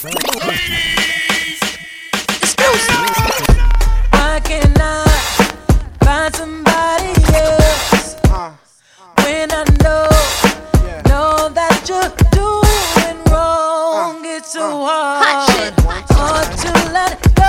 Why can't I find somebody else when I know that you're doing wrong? It's so hard to let go.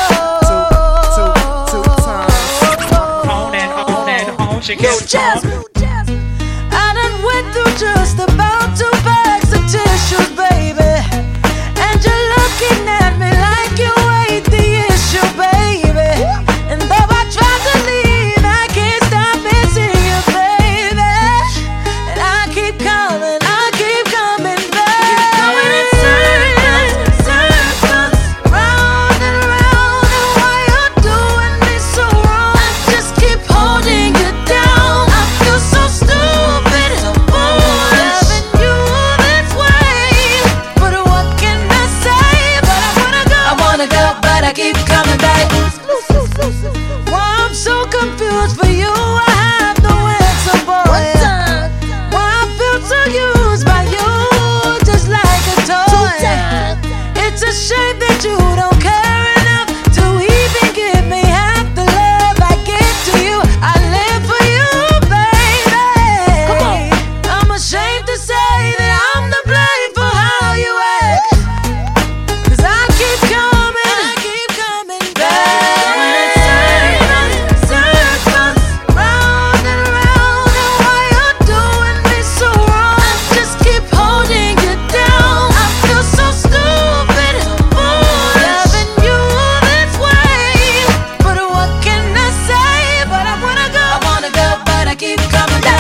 On and on, she kept on. I done went through just about 2 bags of tissues, baby, and you're looking at me like you ain't the issue, baby. And though I tried to leave, I can't stop missing you, baby. And I keep coming back. Going in circles, round and round. And why you're doing me so wrong? I just keep holding you down. I feel so stupid, loving you this way. But what can I say? But I wanna go, but I keep coming back. Why I'm so confused for you, I have no answer, boy. Why I feel so used by you, just like a toy. It's a shame that you don't care enough to even give me half the love I give to you. I live for you, baby. I'm ashamed to say that I'm to blame for how you act, 'cause I keep coming back. Circles, round and round. And why you're doing me so wrong? I just keep holding you down. I feel so stupid, loving you this way. But what can I say? But I wanna go, but I keep coming back.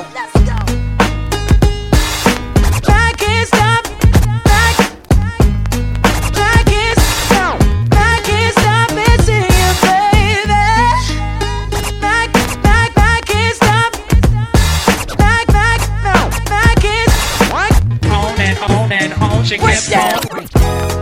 I can't stop, I can't stop missing you, baby. I can't stop, On and on, she kept on.